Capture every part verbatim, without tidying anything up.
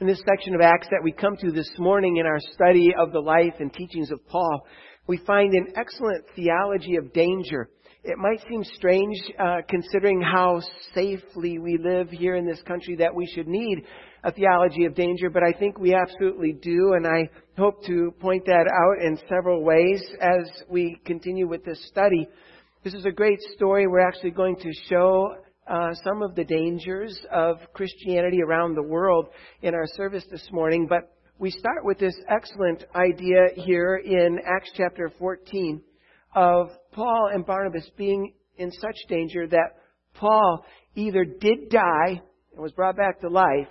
In this section of Acts that we come to this morning in our study of the life and teachings of Paul, we find an excellent theology of danger. It might seem strange, uh, considering how safely we live here in this country, that we should need a theology of danger, but I think we absolutely do, and I hope to point that out in several ways as we continue with this study. This is a great story. We're actually going to show Uh, some of the dangers of Christianity around the world in our service this morning. But we start with this excellent idea here in Acts chapter fourteen of Paul and Barnabas being in such danger that Paul either did die and was brought back to life,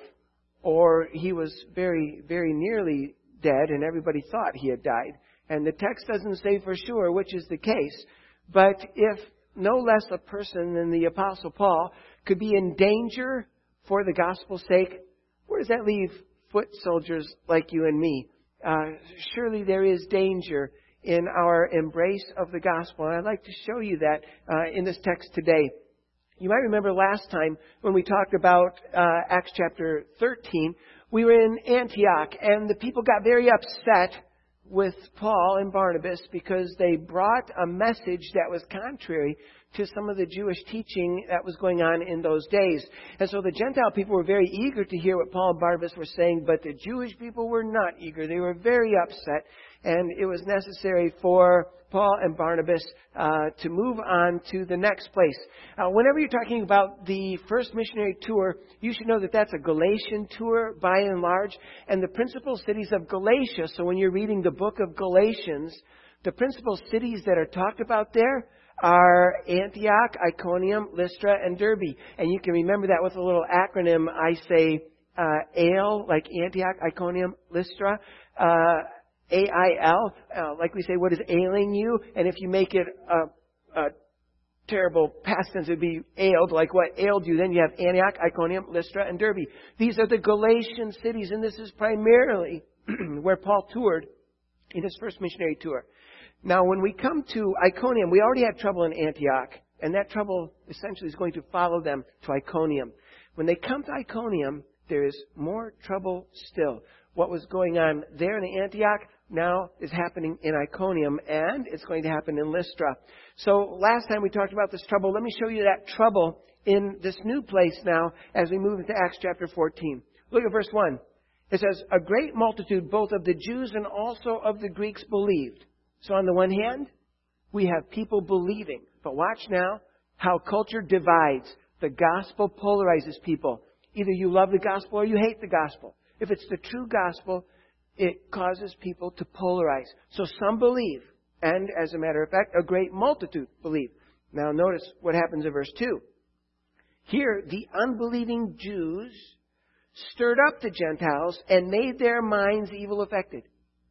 or he was very, very nearly dead and everybody thought he had died. And the text doesn't say for sure which is the case. But if no less a person than the Apostle Paul could be in danger for the gospel's sake, where does that leave foot soldiers like you and me? Uh, surely there is danger in our embrace of the gospel. And I'd like to show you that uh, in this text today. You might remember last time when we talked about uh, Acts chapter thirteen, we were in Antioch and the people got very upset with Paul and Barnabas because they brought a message that was contrary to some of the Jewish teaching that was going on in those days. And so the Gentile people were very eager to hear what Paul and Barnabas were saying, but the Jewish people were not eager. They were very upset, and it was necessary for Paul and Barnabas uh, to move on to the next place. Uh, whenever you're talking about the first missionary tour, you should know that that's a Galatian tour by and large, and the principal cities of Galatia. So when you're reading the book of Galatians, the principal cities that are talked about there are Antioch, Iconium, Lystra, and Derbe. And you can remember that with a little acronym. I say uh, A L, like Antioch, Iconium, Lystra. Uh, A I L, uh, like we say, what is ailing you? And if you make it a, a terrible past tense, it would be ailed, like what ailed you. Then you have Antioch, Iconium, Lystra, and Derbe. These are the Galatian cities, and this is primarily where Paul toured in his first missionary tour. Now, when we come to Iconium, we already had trouble in Antioch, and that trouble essentially is going to follow them to Iconium. When they come to Iconium, there is more trouble still. What was going on there in Antioch now is happening in Iconium, and it's going to happen in Lystra. So last time we talked about this trouble. Let me show you that trouble in this new place now as we move into Acts chapter fourteen. Look at verse one. It says, "A great multitude both of the Jews and also of the Greeks believed." So on the one hand, we have people believing. But watch now how culture divides. The gospel polarizes people. Either you love the gospel or you hate the gospel. If it's the true gospel, it causes people to polarize. So some believe, and as a matter of fact, a great multitude believe. Now notice what happens in verse two. Here, the unbelieving Jews stirred up the Gentiles and made their minds evil affected.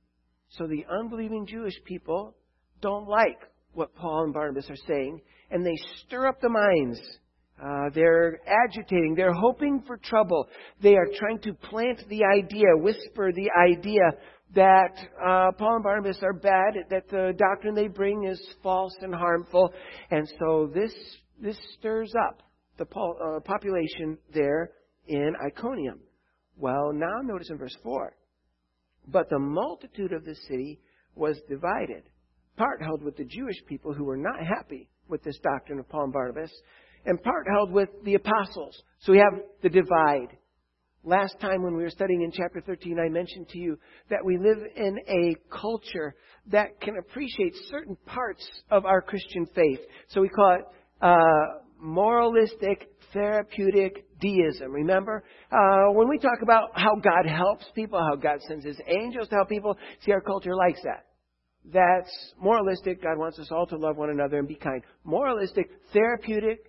So the unbelieving Jewish people don't like what Paul and Barnabas are saying, and they stir up the minds. Uh, they're agitating. They're hoping for trouble. They are trying to plant the idea, whisper the idea that uh, Paul and Barnabas are bad, that the doctrine they bring is false and harmful. And so this this stirs up the uh, population there in Iconium. Well, now notice in verse four. "But the multitude of the city was divided. Part held with the Jewish people who were not happy with this doctrine of Paul and Barnabas, and part held with the apostles." So we have the divide. Last time when we were studying in chapter thirteen, I mentioned to you that we live in a culture that can appreciate certain parts of our Christian faith. So we call it uh, moralistic, therapeutic deism. Remember? Uh, when we talk about how God helps people, how God sends His angels to help people, see, our culture likes that. That's moralistic. God wants us all to love one another and be kind. Moralistic, therapeutic.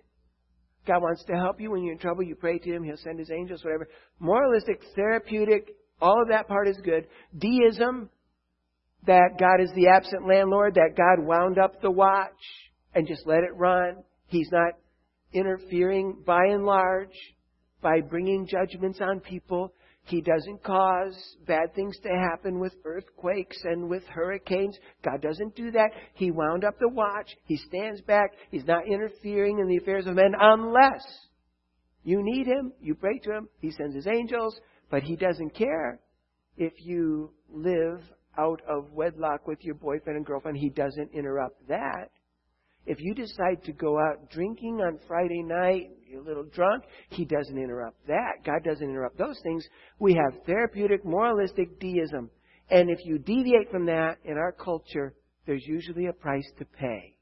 God wants to help you when you're in trouble. You pray to Him. He'll send His angels, whatever. Moralistic, therapeutic, all of that part is good. Deism, that God is the absent landlord, that God wound up the watch and just let it run. He's not interfering by and large by bringing judgments on people. He doesn't cause bad things to happen with earthquakes and with hurricanes. God doesn't do that. He wound up the watch. He stands back. He's not interfering in the affairs of men unless you need Him. You pray to Him. He sends His angels. But He doesn't care if you live out of wedlock with your boyfriend and girlfriend. He doesn't interrupt that. If you decide to go out drinking on Friday night, you're a little drunk, He doesn't interrupt that. God doesn't interrupt those things. We have therapeutic, moralistic deism. And if you deviate from that in our culture, there's usually a price to pay.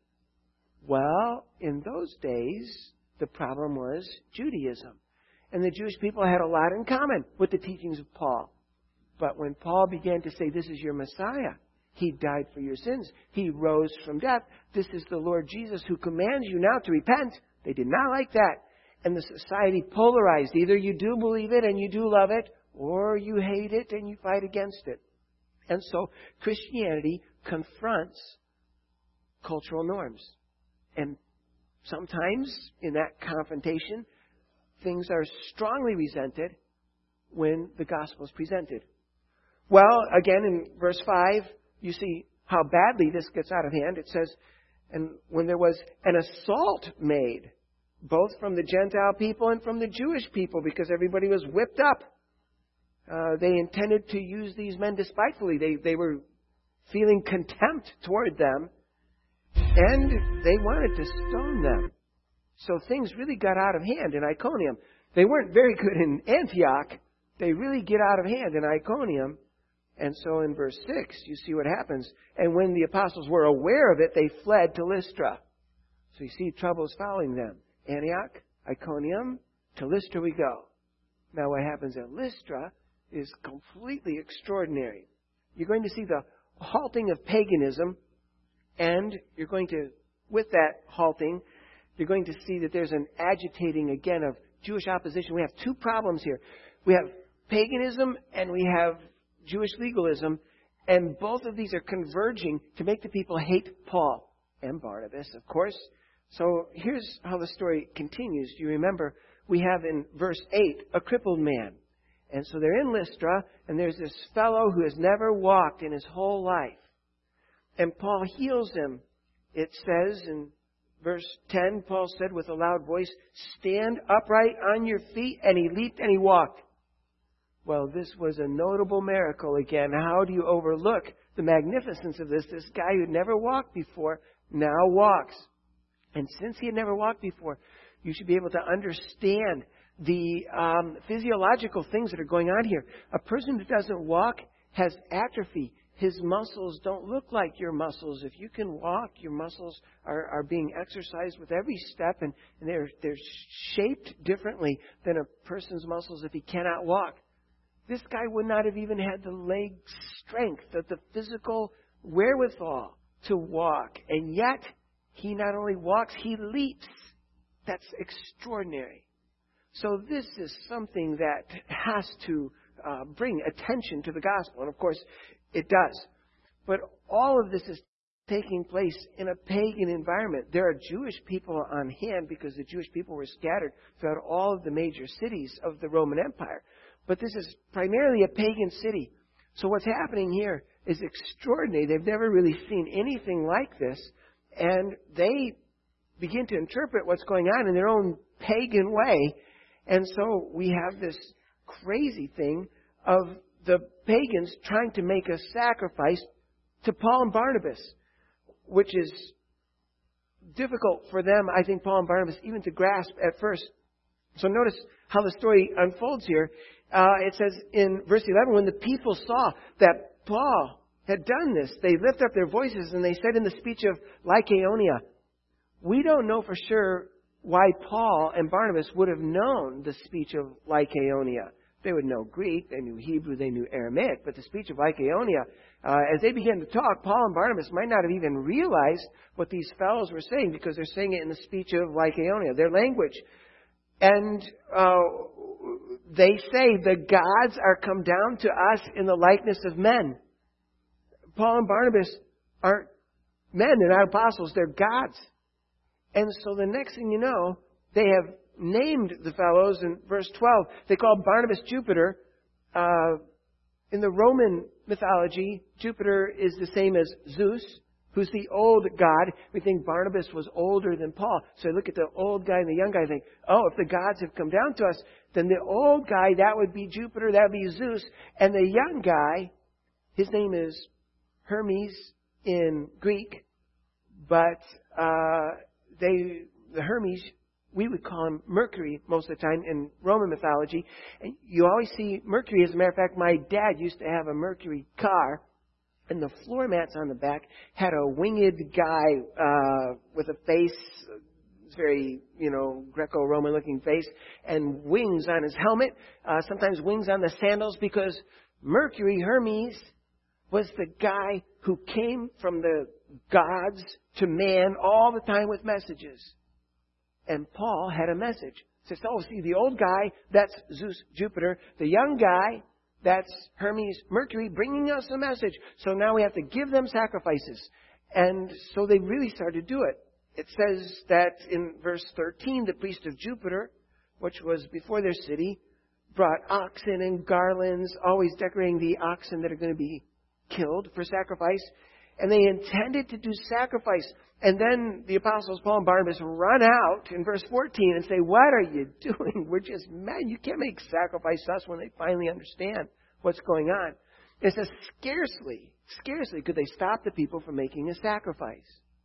Well, in those days, the problem was Judaism. And the Jewish people had a lot in common with the teachings of Paul. But when Paul began to say, this is your Messiah, He died for your sins, He rose from death, this is the Lord Jesus who commands you now to repent, they did not like that. And the society polarized. Either you do believe it and you do love it, or you hate it and you fight against it. And so Christianity confronts cultural norms. And sometimes in that confrontation, things are strongly resented when the gospel is presented. Well, again, in verse five, you see how badly this gets out of hand. It says, and when there was an assault made, both from the Gentile people and from the Jewish people, because everybody was whipped up. Uh, they intended to use these men despitefully. They, they were feeling contempt toward them, and they wanted to stone them. So things really got out of hand in Iconium. They weren't very good in Antioch. They really get out of hand in Iconium. And so in verse six, you see what happens. And when the apostles were aware of it, they fled to Lystra. So you see trouble is following them. Antioch, Iconium, to Lystra we go. Now what happens at Lystra is completely extraordinary. You're going to see the halting of paganism, and you're going to, with that halting, you're going to see that there's an agitating again of Jewish opposition. We have two problems here. We have paganism and we have Jewish legalism, and both of these are converging to make the people hate Paul and Barnabas, of course. So here's how the story continues. Do you remember? We have in verse eight a crippled man. And so they're in Lystra, and there's this fellow who has never walked in his whole life. And Paul heals him. It says in verse ten, Paul said with a loud voice, "Stand upright on your feet." And he leaped and he walked. Well, this was a notable miracle again. How do you overlook the magnificence of this? This guy who had never walked before now walks. And since he had never walked before, you should be able to understand the um, physiological things that are going on here. A person who doesn't walk has atrophy. His muscles don't look like your muscles. If you can walk, your muscles are, are being exercised with every step, and, and they're, they're shaped differently than a person's muscles if he cannot walk. This guy would not have even had the leg strength, the, the physical wherewithal to walk. And yet, he not only walks, he leaps. That's extraordinary. So this is something that has to uh, bring attention to the gospel. And of course, it does. But all of this is taking place in a pagan environment. There are Jewish people on hand because the Jewish people were scattered throughout all of the major cities of the Roman Empire. But this is primarily a pagan city. So what's happening here is extraordinary. They've never really seen anything like this. And they begin to interpret what's going on in their own pagan way. And so we have this crazy thing of the pagans trying to make a sacrifice to Paul and Barnabas, which is difficult for them, I think, Paul and Barnabas, even to grasp at first. So notice how the story unfolds here. Uh, it says in verse eleven, when the people saw that Paul had done this, they lifted up their voices and they said in the speech of Lycaonia, we don't know for sure why Paul and Barnabas would have known the speech of Lycaonia. They would know Greek, they knew Hebrew, they knew Aramaic, but the speech of Lycaonia, uh, as they began to talk, Paul and Barnabas might not have even realized what these fellows were saying because they're saying it in the speech of Lycaonia, their language. And uh, they say, the gods are come down to us in the likeness of men. Paul and Barnabas aren't men, they're not apostles, they're gods. And so the next thing you know, they have named the fellows in verse twelve. They called Barnabas Jupiter. Uh, in the Roman mythology, Jupiter is the same as Zeus. Who's the old God? We think Barnabas was older than Paul. So look at the old guy and the young guy and think, oh, if the gods have come down to us, then the old guy, that would be Jupiter, that would be Zeus. And the young guy, his name is Hermes in Greek, but uh, they, the Hermes, we would call him Mercury most of the time in Roman mythology. And you always see Mercury. As a matter of fact, my dad used to have a Mercury car. And the floor mats on the back had a winged guy uh, with a face, very, you know, Greco-Roman looking face, and wings on his helmet, uh, sometimes wings on the sandals, because Mercury, Hermes, was the guy who came from the gods to man all the time with messages. And Paul had a message. He says, oh, see, the old guy, that's Zeus, Jupiter. The young guy, that's Hermes, Mercury, bringing us a message. So now we have to give them sacrifices. And so they really started to do it. It says that in verse thirteen, the priest of Jupiter, which was before their city, brought oxen and garlands, always decorating the oxen that are going to be killed for sacrifice. And they intended to do sacrifice. And then the apostles Paul and Barnabas run out in verse fourteen and say, what are you doing? We're just mad. You can't make sacrifice to us when they finally understand what's going on. It says, scarcely, scarcely could they stop the people from making a sacrifice.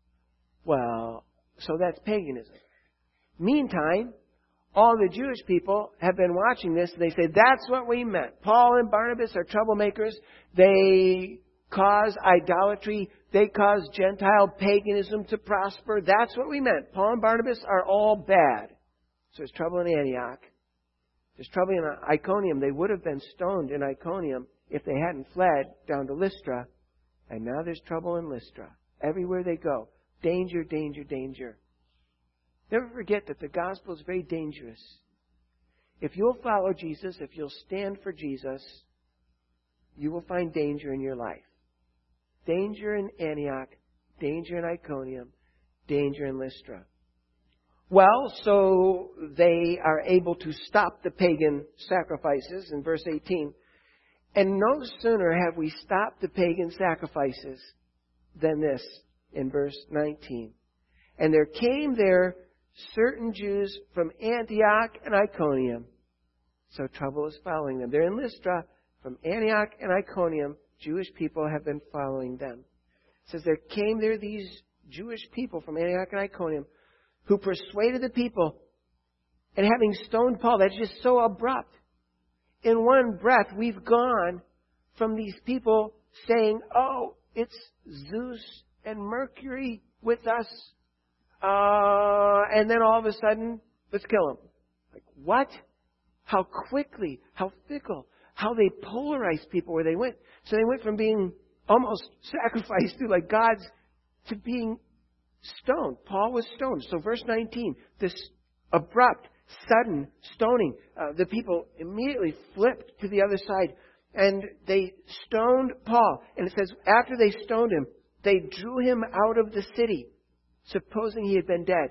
Well, so that's paganism. Meantime, all the Jewish people have been watching this, and they say, that's what we meant. Paul and Barnabas are troublemakers. They cause idolatry. They cause Gentile paganism to prosper. That's what we meant. Paul and Barnabas are all bad. So there's trouble in Antioch. There's trouble in Iconium. They would have been stoned in Iconium if they hadn't fled down to Lystra. And now there's trouble in Lystra. Everywhere they go. Danger, danger, danger. Never forget that the gospel is very dangerous. If you'll follow Jesus, if you'll stand for Jesus, you will find danger in your life. Danger in Antioch, danger in Iconium, danger in Lystra. Well, so they are able to stop the pagan sacrifices in verse eighteen. And no sooner have we stopped the pagan sacrifices than this in verse nineteen. And there came there certain Jews from Antioch and Iconium. So trouble is following them. They're in Lystra. From Antioch and Iconium, Jewish people have been following them. It says there came there these Jewish people from Antioch and Iconium who persuaded the people. And having stoned Paul, that's just so abrupt. In one breath, we've gone from these people saying, oh, it's Zeus and Mercury with us. Uh, and then all of a sudden, let's kill him. Like, what? How quickly, how fickle, how they polarized people where they went. So they went from being almost sacrificed to like gods to being stoned. Paul was stoned. So verse nineteen, this abrupt, sudden stoning. Uh, the people immediately flipped to the other side and they stoned Paul. And it says after they stoned him, they drew him out of the city, supposing he had been dead.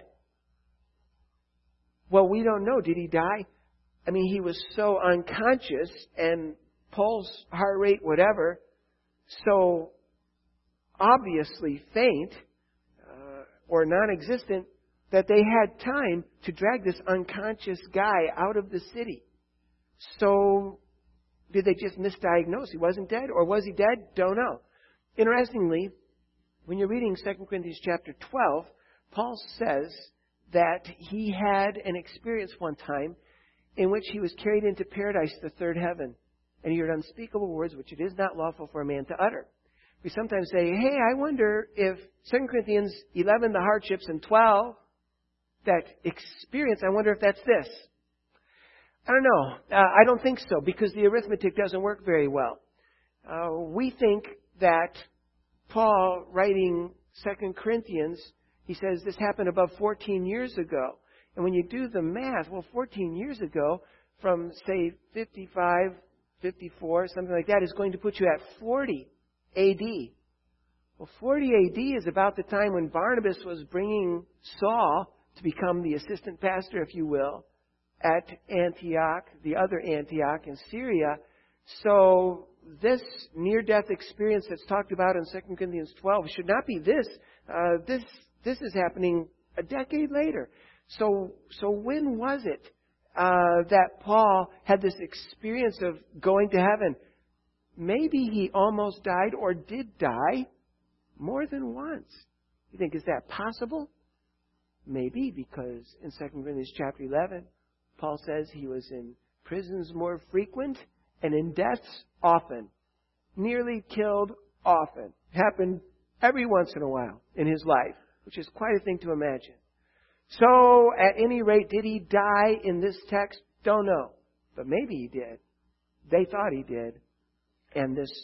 Well, we don't know. Did he die? I mean, he was so unconscious and pulse, heart rate, whatever, so obviously faint uh, or non-existent that they had time to drag this unconscious guy out of the city. So did they just misdiagnose? He wasn't dead, or was he dead? Don't know. Interestingly, when you're reading Second Corinthians chapter twelve, Paul says that he had an experience one time in which he was carried into paradise, the third heaven, and he heard unspeakable words which it is not lawful for a man to utter. We sometimes say, hey, I wonder if Second Corinthians eleven, the hardships, and twelve, that experience, I wonder if that's this. I don't know. Uh, I don't think so, because the arithmetic doesn't work very well. Uh, we think that Paul, writing Second Corinthians, he says this happened about fourteen years ago. And when you do the math, well, fourteen years ago, from, say, fifty-five, fifty-four, something like that, is going to put you at forty A D. Well, forty A D is about the time when Barnabas was bringing Saul to become the assistant pastor, if you will, at Antioch, the other Antioch in Syria. So this near-death experience that's talked about in Second Corinthians twelve should not be this. Uh, this this is happening a decade later. So so when was it uh, that Paul had this experience of going to heaven? Maybe he almost died or did die more than once. You think, is that possible? Maybe, because in Second Corinthians chapter eleven, Paul says he was in prisons more frequent and in deaths often. Nearly killed often. Happened every once in a while in his life, which is quite a thing to imagine. So, at any rate, did he die in this text? Don't know. But maybe he did. They thought he did. And this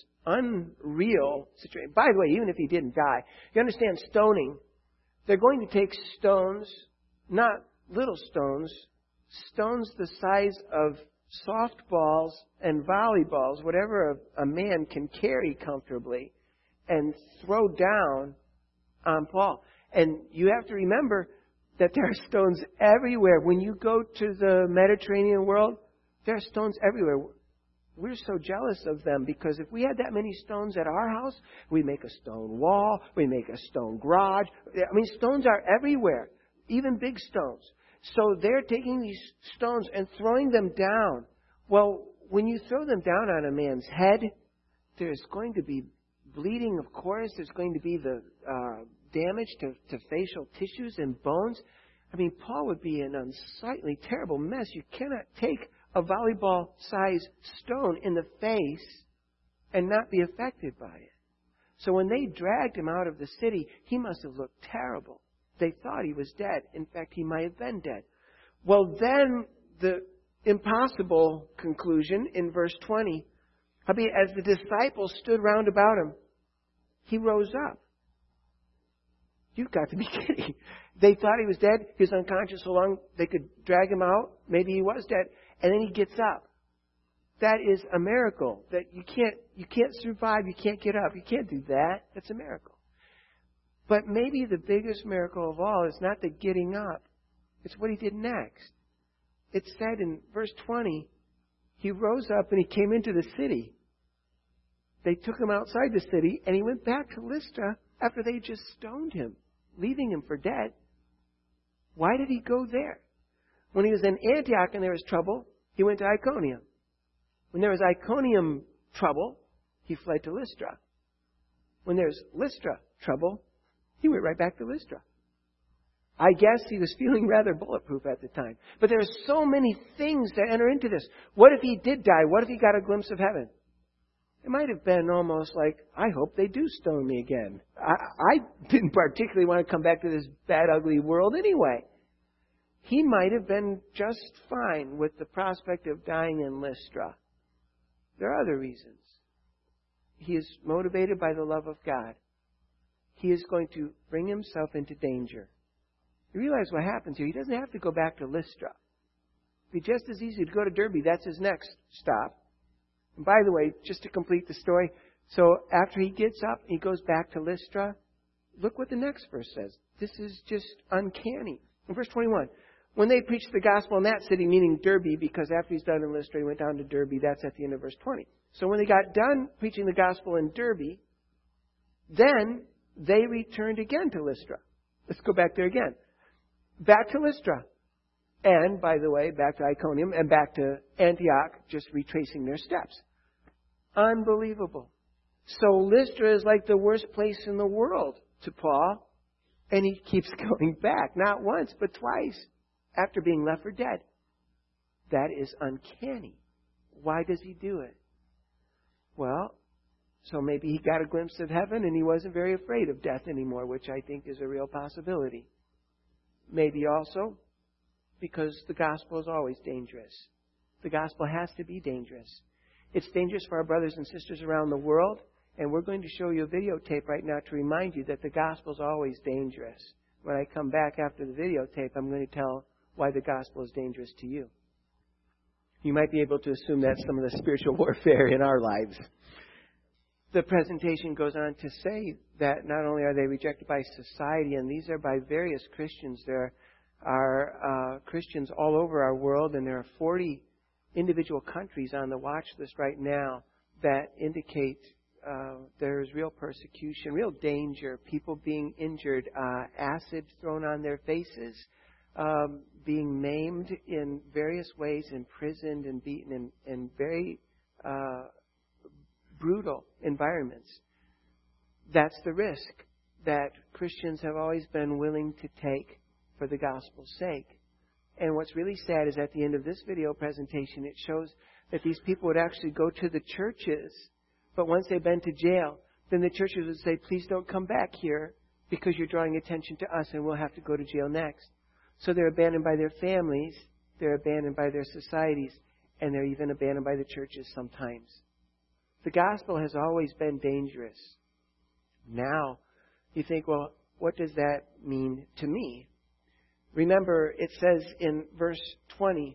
unreal situation. By the way, even if he didn't die, you understand stoning. They're going to take stones, not little stones, stones the size of softballs and volleyballs, whatever a, a man can carry comfortably, and throw down on Paul. And you have to remember that there are stones everywhere. When you go to the Mediterranean world, there are stones everywhere. We're so jealous of them because if we had that many stones at our house, we make a stone wall, we make a stone garage. I mean, stones are everywhere, even big stones. So they're taking these stones and throwing them down. Well, when you throw them down on a man's head, there's going to be bleeding, of course. There's going to be the uh, damage to, to facial tissues and bones. I mean, Paul would be an unsightly, terrible mess. You cannot take a volleyball-sized stone in the face and not be affected by it. So when they dragged him out of the city, he must have looked terrible. They thought he was dead. In fact, he might have been dead. Well, then the impossible conclusion in verse twenty, as the disciples stood round about him, he rose up. You've got to be kidding. They thought he was dead. He was unconscious so long they could drag him out. Maybe he was dead. And then he gets up. That is a miracle. That you can't you can't survive. You can't get up. You can't do that. That's a miracle. But maybe the biggest miracle of all is not the getting up. It's what he did next. It said in verse twenty, he rose up and he came into the city. They took him outside the city and he went back to Lystra after they just stoned him, leaving him for dead. Why did he go there? When he was in Antioch and there was trouble, he went to Iconium. When there was Iconium trouble, he fled to Lystra. When there's Lystra trouble, he went right back to Lystra. I guess he was feeling rather bulletproof at the time. But there are so many things that enter into this. What if he did die? What if he got a glimpse of heaven? It might have been almost like, I hope they do stone me again. I, I didn't particularly want to come back to this bad, ugly world anyway. He might have been just fine with the prospect of dying in Lystra. There are other reasons. He is motivated by the love of God. He is going to bring himself into danger. You realize what happens here. He doesn't have to go back to Lystra. It'd be just as easy to go to Derbe. That's his next stop. And by the way, just to complete the story, so after he gets up, he goes back to Lystra. Look what the next verse says. This is just uncanny. In verse twenty-one, when they preached the gospel in that city, meaning Derbe, because after he's done in Lystra, he went down to Derbe. That's at the end of verse twenty. So when they got done preaching the gospel in Derbe, then they returned again to Lystra. Let's go back there again. Back to Lystra. And, by the way, back to Iconium and back to Antioch, just retracing their steps. Unbelievable. So Lystra is like the worst place in the world to Paul. And he keeps going back, not once, but twice, after being left for dead. That is uncanny. Why does he do it? Well, so maybe he got a glimpse of heaven and he wasn't very afraid of death anymore, which I think is a real possibility. Maybe also because the gospel is always dangerous. The gospel has to be dangerous. It's dangerous for our brothers and sisters around the world, and we're going to show you a videotape right now to remind you that the gospel is always dangerous. When I come back after the videotape, I'm going to tell why the gospel is dangerous to you. You might be able to assume that's some of the spiritual warfare in our lives. The presentation goes on to say that not only are they rejected by society, and these are by various Christians. There are uh, Christians all over our world, and there are forty individual countries on the watch list right now that indicate uh, there is real persecution, real danger, people being injured, uh, acid thrown on their faces, um, being maimed in various ways, imprisoned and beaten in, in very uh, brutal environments. That's the risk that Christians have always been willing to take for the gospel's sake. And what's really sad is at the end of this video presentation, it shows that these people would actually go to the churches, but once they've been to jail, then the churches would say, please don't come back here because you're drawing attention to us and we'll have to go to jail next. So they're abandoned by their families, they're abandoned by their societies, and they're even abandoned by the churches sometimes. The gospel has always been dangerous. Now, you think, well, what does that mean to me? Remember, it says in verse twenty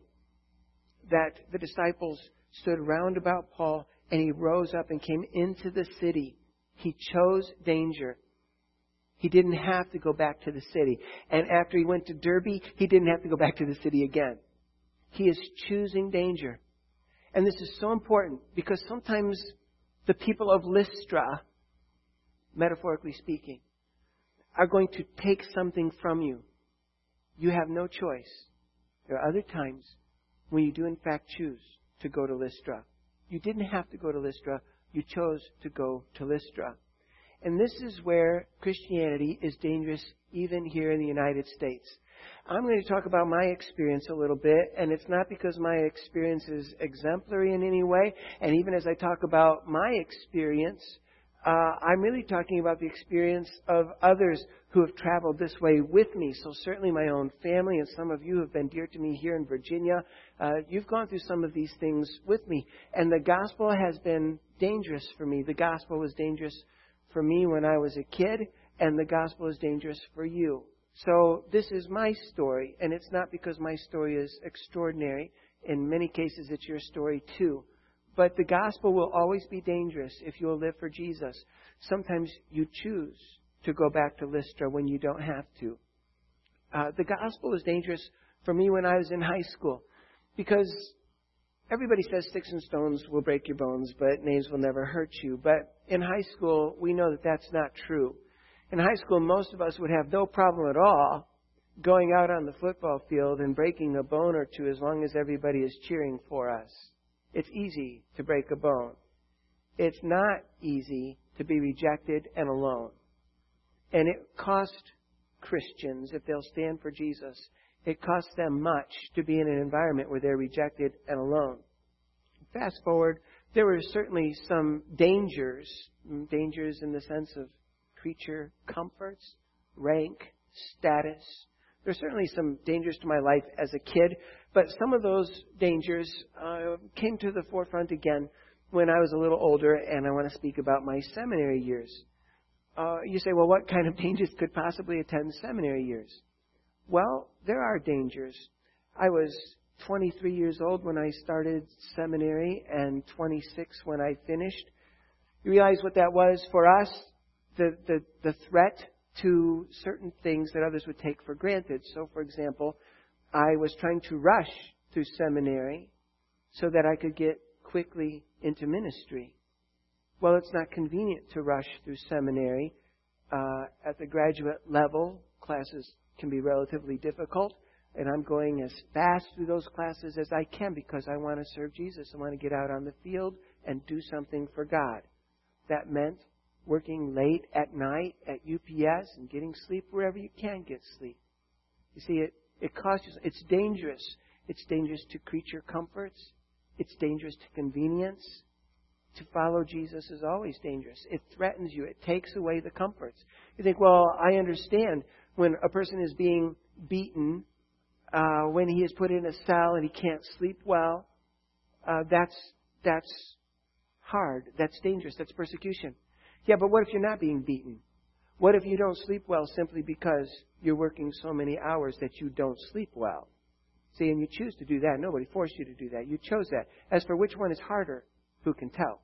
that the disciples stood round about Paul, and he rose up and came into the city. He chose danger. He didn't have to go back to the city. And after he went to Derbe, he didn't have to go back to the city again. He is choosing danger. And this is so important because sometimes the people of Lystra, metaphorically speaking, are going to take something from you. You have no choice. There are other times when you do in fact choose to go to Lystra. You didn't have to go to Lystra. You chose to go to Lystra. And this is where Christianity is dangerous even here in the United States. I'm going to talk about my experience a little bit, and it's not because my experience is exemplary in any way. And even as I talk about my experience, Uh, I'm really talking about the experience of others who have traveled this way with me. So certainly my own family, and some of you have been dear to me here in Virginia. Uh, you've gone through some of these things with me. And the gospel has been dangerous for me. The gospel was dangerous for me when I was a kid, and the gospel is dangerous for you. So this is my story, and it's not because my story is extraordinary. In many cases, it's your story too. But the gospel will always be dangerous if you will live for Jesus. Sometimes you choose to go back to Lystra when you don't have to. Uh, the gospel was dangerous for me when I was in high school because everybody says sticks and stones will break your bones, but names will never hurt you. But in high school, we know that that's not true. In high school, most of us would have no problem at all going out on the football field and breaking a bone or two as long as everybody is cheering for us. It's easy to break a bone. It's not easy to be rejected and alone. And it costs Christians, if they'll stand for Jesus, it costs them much to be in an environment where they're rejected and alone. Fast forward, there were certainly some dangers, dangers in the sense of creature comforts, rank, status. There's certainly some dangers to my life as a kid, but some of those dangers uh, came to the forefront again when I was a little older, and I want to speak about my seminary years. Uh, you say, well, what kind of dangers could possibly attend seminary years? Well, there are dangers. I was twenty-three years old when I started seminary and twenty-six when I finished. You realize what that was for us? The, the, the threat to certain things that others would take for granted. So, for example, I was trying to rush through seminary so that I could get quickly into ministry. Well, it's not convenient to rush through seminary. Uh, at the graduate level, classes can be relatively difficult, and I'm going as fast through those classes as I can because I want to serve Jesus. I want to get out on the field and do something for God. That meant working late at night at U P S and getting sleep wherever you can get sleep. You see, it, it costs you. It's dangerous. It's dangerous to creature comforts. It's dangerous to convenience. To follow Jesus is always dangerous. It threatens you. It takes away the comforts. You think, well, I understand when a person is being beaten, uh, when he is put in a cell and he can't sleep well, uh, that's that's hard. That's dangerous. That's persecution. Yeah, but what if you're not being beaten? What if you don't sleep well simply because you're working so many hours that you don't sleep well? See, and you choose to do that. Nobody forced you to do that. You chose that. As for which one is harder, who can tell?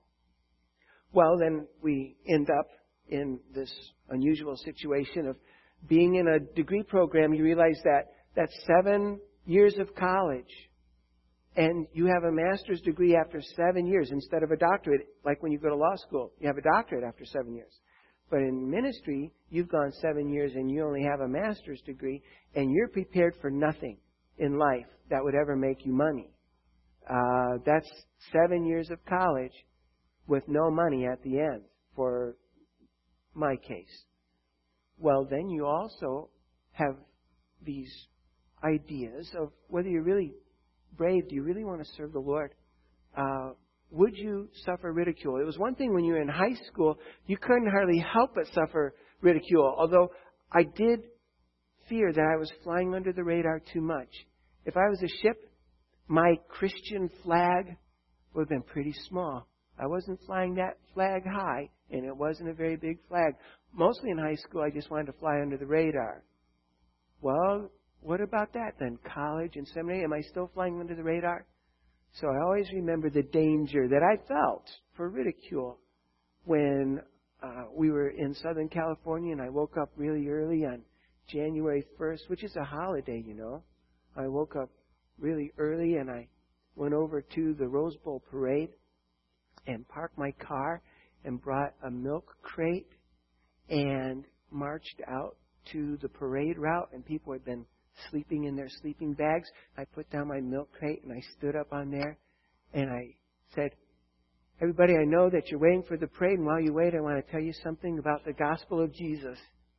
Well, then we end up in this unusual situation of being in a degree program. You realize that that's seven years of college. And you have a master's degree after seven years instead of a doctorate, like when you go to law school. You have a doctorate after seven years. But in ministry, you've gone seven years and you only have a master's degree, and you're prepared for nothing in life that would ever make you money. Uh, that's seven years of college with no money at the end, for my case. Well, then you also have these ideas of whether you're really brave. Do you really want to serve the Lord? Uh, would you suffer ridicule? It was one thing when you were in high school, you couldn't hardly help but suffer ridicule. Although I did fear that I was flying under the radar too much. If I was a ship, my Christian flag would have been pretty small. I wasn't flying that flag high, and it wasn't a very big flag. Mostly in high school, I just wanted to fly under the radar. Well, what about that then? College and seminary, am I still flying under the radar? So I always remember the danger that I felt for ridicule when uh, we were in Southern California, and I woke up really early on January first, which is a holiday, you know. I woke up really early, and I went over to the Rose Bowl parade and parked my car and brought a milk crate and marched out to the parade route, and people had been sleeping in their sleeping bags. I put down my milk crate and I stood up on there and I said, everybody, I know that you're waiting for the parade, and while you wait, I want to tell you something about the gospel of Jesus.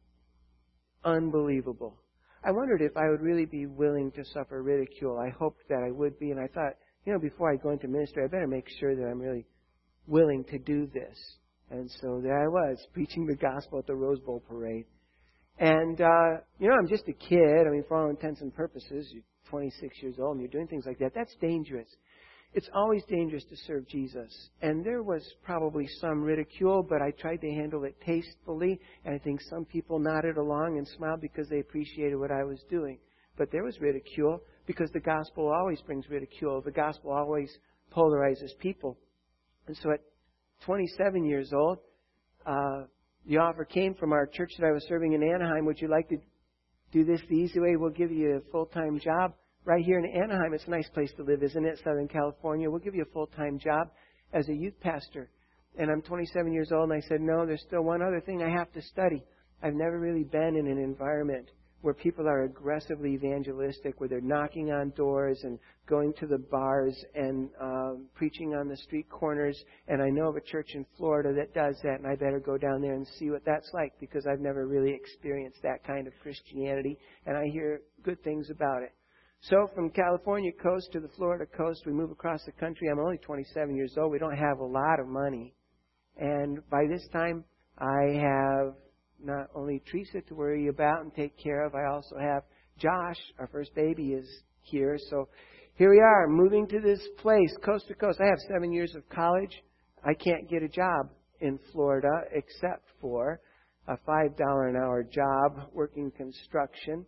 Unbelievable. I wondered if I would really be willing to suffer ridicule. I hoped that I would be, and I thought, you know, before I go into ministry, I better make sure that I'm really willing to do this. And so there I was, preaching the gospel at the Rose Bowl parade. And, uh, you know, I'm just a kid. I mean, for all intents and purposes, you're twenty-six years old and you're doing things like that. That's dangerous. It's always dangerous to serve Jesus. And there was probably some ridicule, but I tried to handle it tastefully. And I think some people nodded along and smiled because they appreciated what I was doing. But there was ridicule because the gospel always brings ridicule. The gospel always polarizes people. And so at twenty-seven years old, uh, the offer came from our church that I was serving in Anaheim. Would you like to do this the easy way? We'll give you a full-time job right here in Anaheim. It's a nice place to live, isn't it? Southern California. We'll give you a full-time job as a youth pastor. And I'm twenty-seven years old, and I said, no, there's still one other thing I have to study. I've never really been in an environment where people are aggressively evangelistic, where they're knocking on doors and going to the bars and uh, preaching on the street corners. And I know of a church in Florida that does that, and I better go down there and see what that's like, because I've never really experienced that kind of Christianity, and I hear good things about it. So from California coast to the Florida coast, we move across the country. I'm only twenty-seven years old. We don't have a lot of money. And by this time, I have not only Teresa to worry about and take care of, I also have Josh. Our first baby is here. So here we are, moving to this place, coast to coast. I have seven years of college. I can't get a job in Florida except for a five dollars an hour job working construction.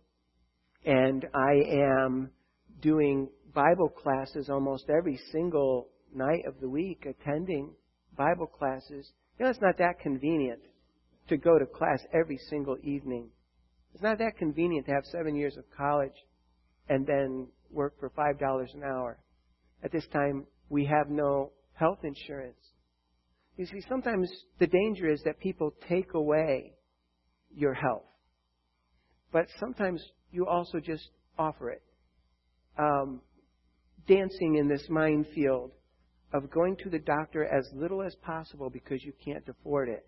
And I am doing Bible classes almost every single night of the week, attending Bible classes. You know, it's not that convenient to go to class every single evening. It's not that convenient to have seven years of college and then work for five dollars an hour. At this time, we have no health insurance. You see, sometimes the danger is that people take away your health. But sometimes you also just offer it. Um, dancing in this minefield of going to the doctor as little as possible because you can't afford it,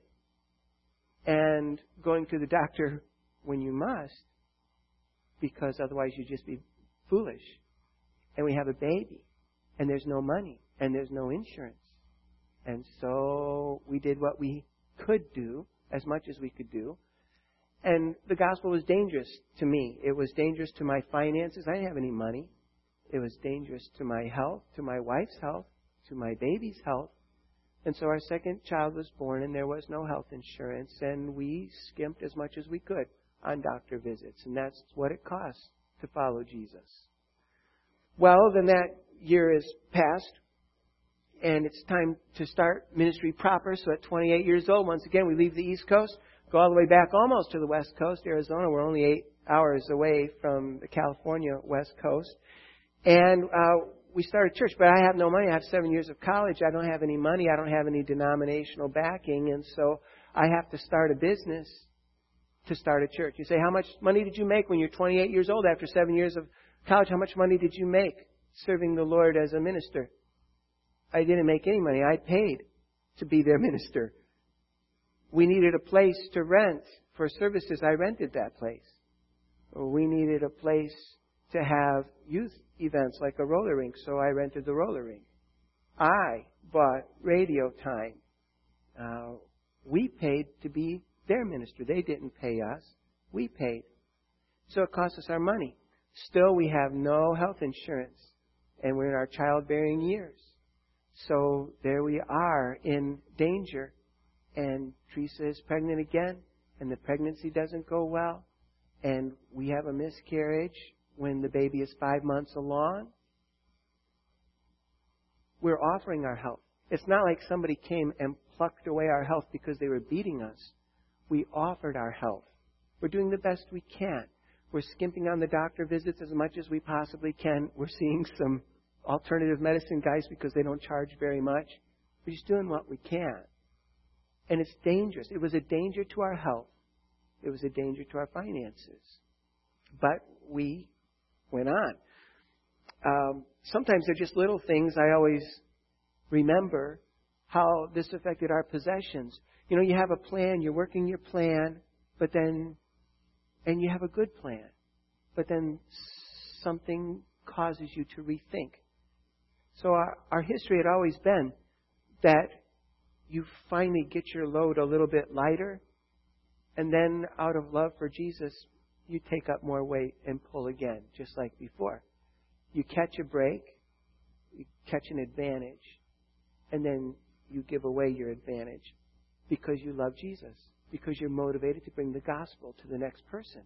and going to the doctor when you must, because otherwise you'd just be foolish. And we have a baby, and there's no money, and there's no insurance. And so we did what we could do, as much as we could do. And the gospel was dangerous to me. It was dangerous to my finances. I didn't have any money. It was dangerous to my health, to my wife's health, to my baby's health. And so our second child was born, and there was no health insurance, and we skimped as much as we could on doctor visits. And that's what it costs to follow Jesus. Well, then that year is passed, and it's time to start ministry proper. So at twenty-eight years old, once again, we leave the East Coast, go all the way back almost to the West Coast, Arizona. We're only eight hours away from the California West Coast. And uh, we start a church, but I have no money. I have seven years of college. I don't have any money. I don't have any denominational backing. And so I have to start a business to start a church. You say, how much money did you make when you're twenty-eight years old after seven years of college? How much money did you make serving the Lord as a minister? I didn't make any money. I paid to be their minister. We needed a place to rent for services. I rented that place. We needed a place to have youth events like a roller rink, so I rented the roller rink. I bought radio time. Uh, we paid to be their minister. They didn't pay us. We paid. So it cost us our money. Still, we have no health insurance, and we're in our childbearing years. So there we are in danger. And Teresa is pregnant again, and the pregnancy doesn't go well, and we have a miscarriage when the baby is five months along. We're offering our health. It's not like somebody came and plucked away our health because they were beating us. We offered our health. We're doing the best we can. We're skimping on the doctor visits as much as we possibly can. We're seeing some alternative medicine guys because they don't charge very much. We're just doing what we can. And it's dangerous. It was a danger to our health. It was a danger to our finances. But we went on. Um, sometimes they're just little things. I always remember how this affected our possessions. You know, you have a plan, you're working your plan, but then, and you have a good plan, but then something causes you to rethink. So our, our history had always been that you finally get your load a little bit lighter, and then out of love for Jesus, you take up more weight and pull again, just like before. You catch a break, you catch an advantage, and then you give away your advantage because you love Jesus, because you're motivated to bring the gospel to the next person.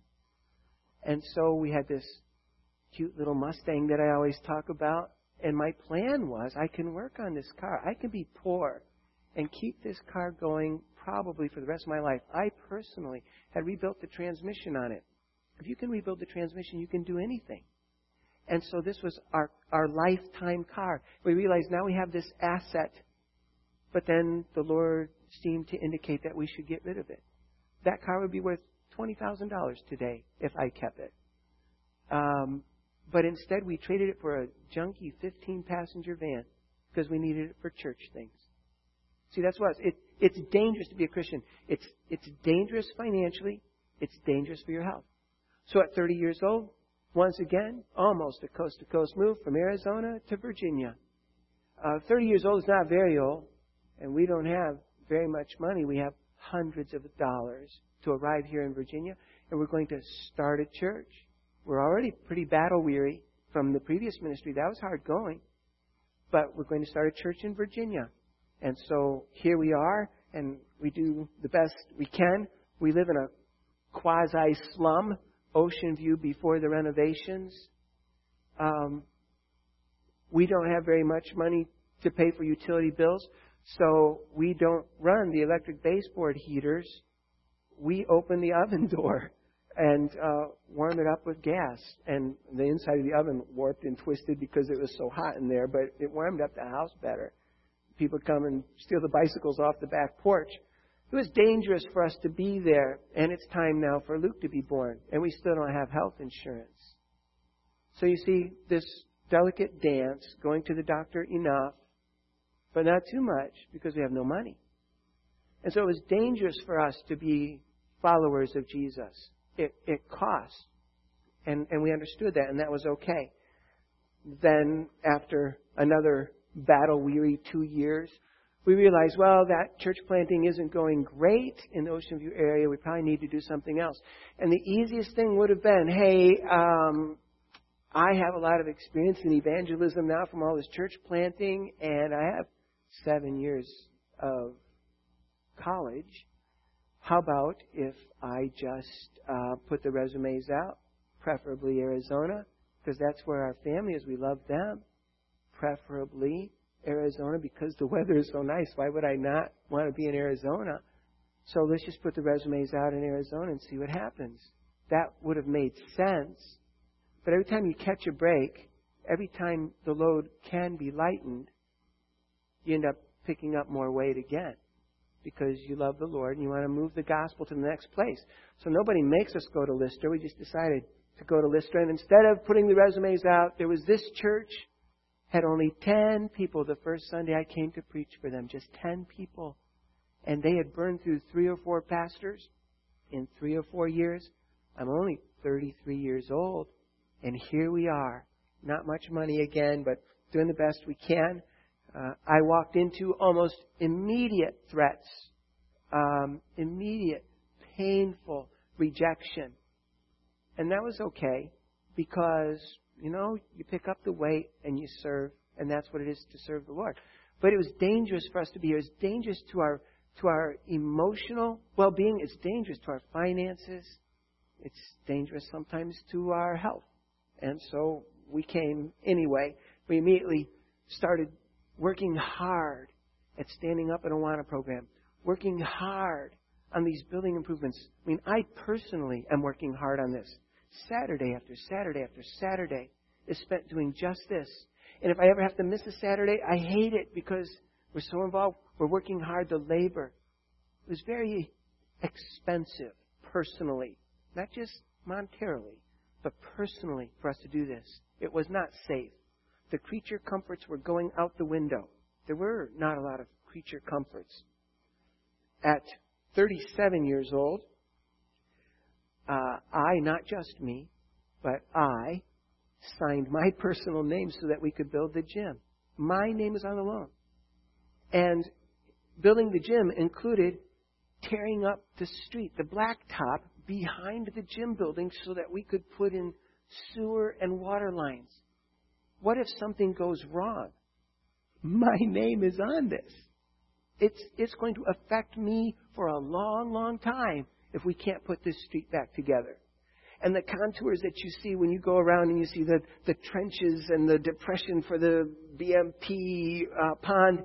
And so we had this cute little Mustang that I always talk about, and my plan was I can work on this car. I can be poor and keep this car going probably for the rest of my life. I personally had rebuilt the transmission on it. If you can rebuild the transmission, you can do anything. And so this was our, our lifetime car. We realized now we have this asset, but then the Lord seemed to indicate that we should get rid of it. That car would be worth twenty thousand dollars today if I kept it. Um, but instead we traded it for a junky fifteen-passenger van because we needed it for church things. See, that's what it, it's dangerous to be a Christian. It's, it's dangerous financially. It's dangerous for your health. So at thirty years old, once again, almost a coast-to-coast move from Arizona to Virginia. Uh, thirty years old is not very old, and we don't have very much money. We have hundreds of dollars to arrive here in Virginia, and we're going to start a church. We're already pretty battle-weary from the previous ministry. That was hard going. But we're going to start a church in Virginia. And so here we are, and we do the best we can. We live in a quasi-slum, Ocean View before the renovations. Um, we don't have very much money to pay for utility bills, so we don't run the electric baseboard heaters. We open the oven door and uh, warm it up with gas. And the inside of the oven warped and twisted because it was so hot in there, but it warmed up the house better. People come and steal the bicycles off the back porch. It was dangerous for us to be there, and it's time now for Luke to be born, and we still don't have health insurance. So you see this delicate dance, going to the doctor enough, but not too much because we have no money. And so it was dangerous for us to be followers of Jesus. It, it cost, and, and we understood that, and that was okay. Then after another battle-weary two years, we realized, well, that church planting isn't going great in the Ocean View area. We probably need to do something else. And the easiest thing would have been, hey, um, I have a lot of experience in evangelism now from all this church planting, and I have seven years of college. How about if I just uh, put the resumes out, preferably Arizona, because that's where our family is. We love them. Preferably Arizona because the weather is so nice. Why would I not want to be in Arizona? So let's just put the resumes out in Arizona and see what happens. That would have made sense. But every time you catch a break, every time the load can be lightened, you end up picking up more weight again because you love the Lord and you want to move the gospel to the next place. So nobody makes us go to Lystra. We just decided to go to Lystra. And instead of putting the resumes out, there was this church, had only ten people the first Sunday I came to preach for them. Just ten people. And they had burned through three or four pastors in three or four years. I'm only thirty-three years old. And here we are. Not much money again, but doing the best we can. Uh, I walked into almost immediate threats, um, immediate, painful rejection. And that was okay because, you know, you pick up the weight and you serve, and that's what it is to serve the Lord. But it was dangerous for us to be here. It's dangerous to our to our emotional well-being. It's dangerous to our finances. It's dangerous sometimes to our health. And so we came anyway. We immediately started working hard at standing up an Awana program, working hard on these building improvements. I mean, I personally am working hard on this. Saturday after Saturday after Saturday is spent doing just this. And if I ever have to miss a Saturday, I hate it because we're so involved. We're working hard to labor. It was very expensive personally, not just monetarily, but personally for us to do this. It was not safe. The creature comforts were going out the window. There were not a lot of creature comforts. At thirty-seven years old, uh, I, not just me, but I signed my personal name so that we could build the gym. My name is on the loan. And building the gym included tearing up the street, the blacktop behind the gym building so that we could put in sewer and water lines. What if something goes wrong? My name is on this. It's, it's going to affect me for a long, long time if we can't put this street back together. And the contours that you see when you go around and you see the, the trenches and the depression for the B M P uh, pond.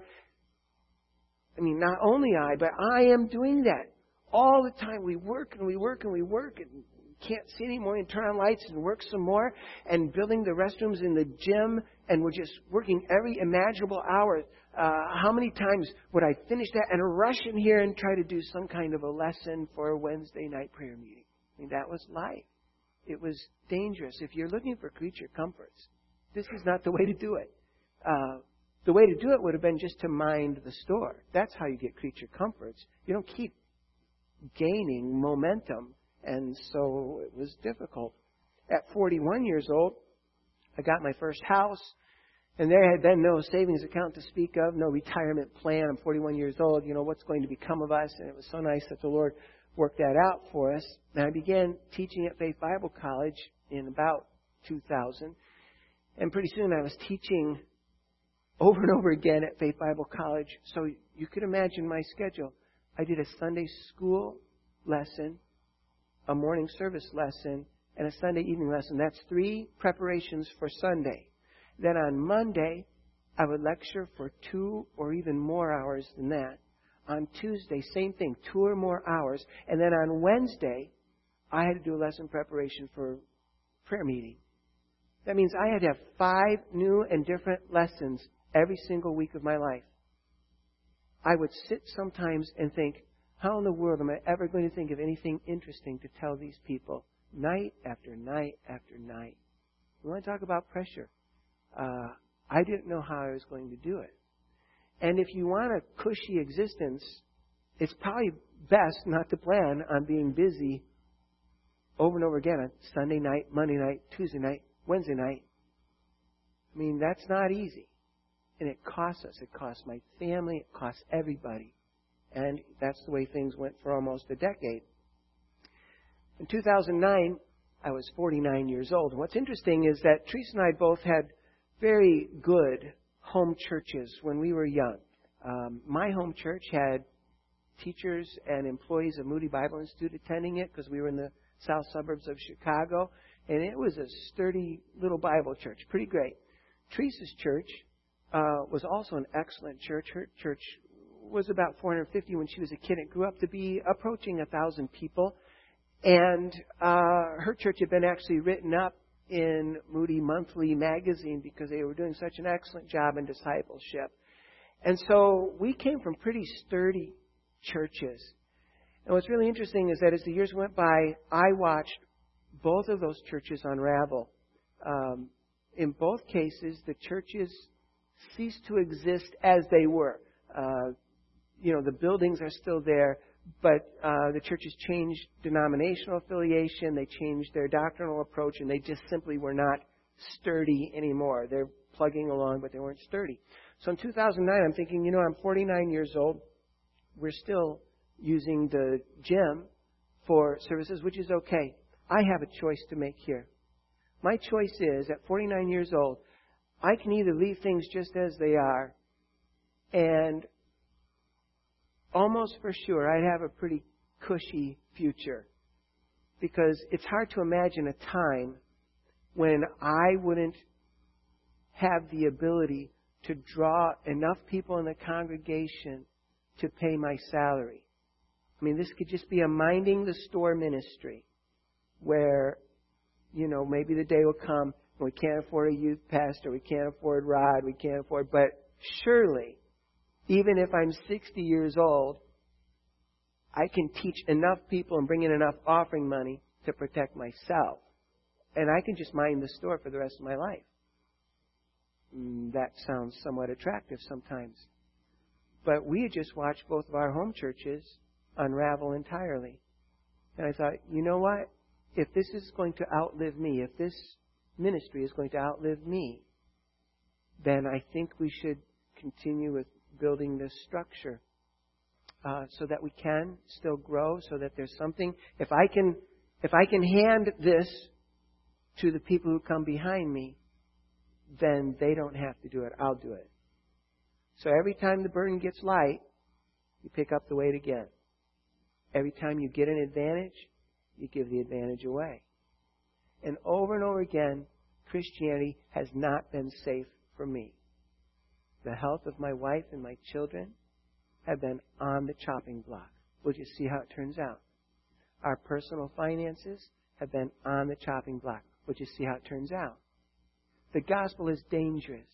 I mean, not only I, but I am doing that. All the time we work and we work and we work and can't see anymore and turn on lights and work some more and building the restrooms in the gym, and we're just working every imaginable hour. Uh, how many times would I finish that and rush in here and try to do some kind of a lesson for a Wednesday night prayer meeting? I mean, that was life. It was dangerous. If you're looking for creature comforts, this is not the way to do it. Uh, the way to do it would have been just to mind the store. That's how you get creature comforts. You don't keep gaining momentum. And so it was difficult. At forty-one years old, I got my first house. And there had been no savings account to speak of, no retirement plan. I'm forty-one years old. You know, what's going to become of us? And it was so nice that the Lord worked that out for us. And I began teaching at Faith Bible College in about two thousand. And pretty soon I was teaching over and over again at Faith Bible College. So you could imagine my schedule. I did a Sunday school lesson, a morning service lesson, and a Sunday evening lesson. That's three preparations for Sunday. Then on Monday, I would lecture for two or even more hours than that. On Tuesday, same thing, two or more hours. And then on Wednesday, I had to do a lesson preparation for prayer meeting. That means I had to have five new and different lessons every single week of my life. I would sit sometimes and think, how in the world am I ever going to think of anything interesting to tell these people? Night after night after night. We want to talk about pressure. Uh, I didn't know how I was going to do it. And if you want a cushy existence, it's probably best not to plan on being busy over and over again on Sunday night, Monday night, Tuesday night, Wednesday night. I mean, that's not easy. And it costs us. It costs my family. It costs everybody. And that's the way things went for almost a decade. In two thousand nine, I was forty-nine years old. And what's interesting is that Teresa and I both had very good home churches when we were young. Um, my home church had teachers and employees of Moody Bible Institute attending it because we were in the south suburbs of Chicago. And it was a sturdy little Bible church. Pretty great. Teresa's church uh, was also an excellent church. Her church was about four hundred fifty when she was a kid. It grew up to be approaching one thousand people. And uh, her church had been actually written up in Moody Monthly magazine because they were doing such an excellent job in discipleship. And so we came from pretty sturdy churches. And what's really interesting is that as the years went by, I watched both of those churches unravel. Um, in both cases, the churches ceased to exist as they were. Uh, you know, the buildings are still there, but uh, the churches changed denominational affiliation, they changed their doctrinal approach, and they just simply were not sturdy anymore. They're plugging along, but they weren't sturdy. So in two thousand nine, I'm thinking, you know, I'm forty-nine years old. We're still using the gym for services, which is okay. I have a choice to make here. My choice is, at forty-nine years old, I can either leave things just as they are, and almost for sure I'd have a pretty cushy future. Because it's hard to imagine a time when I wouldn't have the ability to draw enough people in the congregation to pay my salary. I mean, this could just be a minding the store ministry where, you know, maybe the day will come when we can't afford a youth pastor, we can't afford Rod, we can't afford, but surely, even if I'm sixty years old, I can teach enough people and bring in enough offering money to protect myself. And I can just mind the store for the rest of my life. That sounds somewhat attractive sometimes. But we had just watched both of our home churches unravel entirely. And I thought, you know what? If this is going to outlive me, if this ministry is going to outlive me, then I think we should continue with building this structure uh, so that we can still grow, so that there's something. If I can, if I can hand this to the people who come behind me, then they don't have to do it. I'll do it. So every time the burden gets light, you pick up the weight again. Every time you get an advantage, you give the advantage away. And over and over again, Christianity has not been safe for me. The health of my wife and my children have been on the chopping block. We'll just see how it turns out. Our personal finances have been on the chopping block. We'll just see how it turns out. The gospel is dangerous.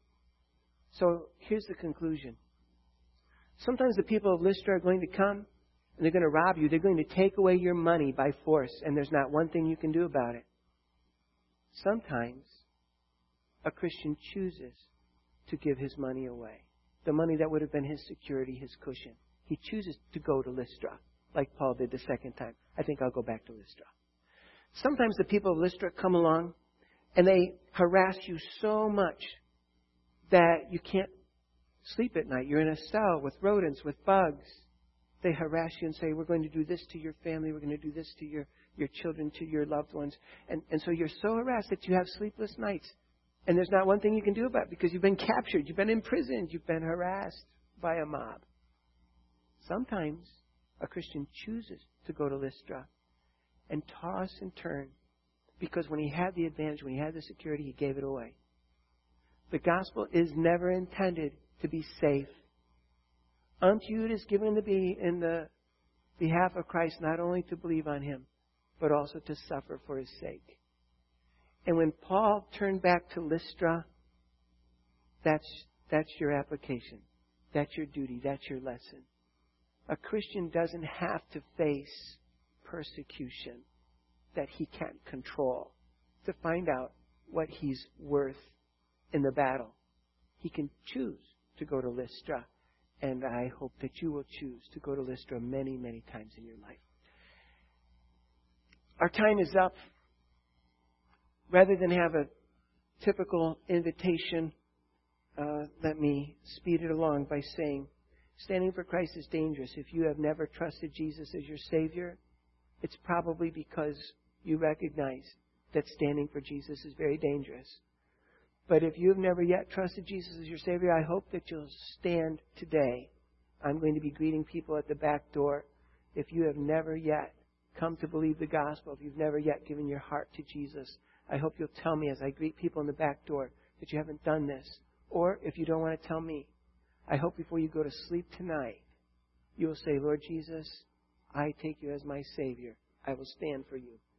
So here's the conclusion. Sometimes the people of Lystra are going to come and they're going to rob you. They're going to take away your money by force, and there's not one thing you can do about it. Sometimes a Christian chooses to give his money away. The money that would have been his security, his cushion. He chooses to go to Lystra, like Paul did the second time. I think I'll go back to Lystra. Sometimes the people of Lystra come along and they harass you so much that you can't sleep at night. You're in a cell with rodents, with bugs. They harass you and say, we're going to do this to your family. We're going to do this to your, your children, to your loved ones. And, and so you're so harassed that you have sleepless nights. And there's not one thing you can do about it because you've been captured. You've been imprisoned. You've been harassed by a mob. Sometimes a Christian chooses to go to Lystra and toss and turn because when he had the advantage, when he had the security, he gave it away. The gospel is never intended to be safe. Unto you it is given to be in the behalf of Christ, not only to believe on Him, but also to suffer for His sake. And when Paul turned back to Lystra, that's, that's your application. That's your duty. That's your lesson. A Christian doesn't have to face persecution that he can't control to find out what he's worth in the battle. He can choose to go to Lystra. And I hope that you will choose to go to Lystra many, many times in your life. Our time is up. Rather than have a typical invitation, uh, let me speed it along by saying, standing for Christ is dangerous. If you have never trusted Jesus as your Savior, it's probably because you recognize that standing for Jesus is very dangerous. But if you've never yet trusted Jesus as your Savior, I hope that you'll stand today. I'm going to be greeting people at the back door. If you have never yet come to believe the gospel, if you've never yet given your heart to Jesus, I hope you'll tell me as I greet people in the back door that you haven't done this. Or if you don't want to tell me, I hope before you go to sleep tonight, you will say, Lord Jesus, I take you as my Savior. I will stand for you.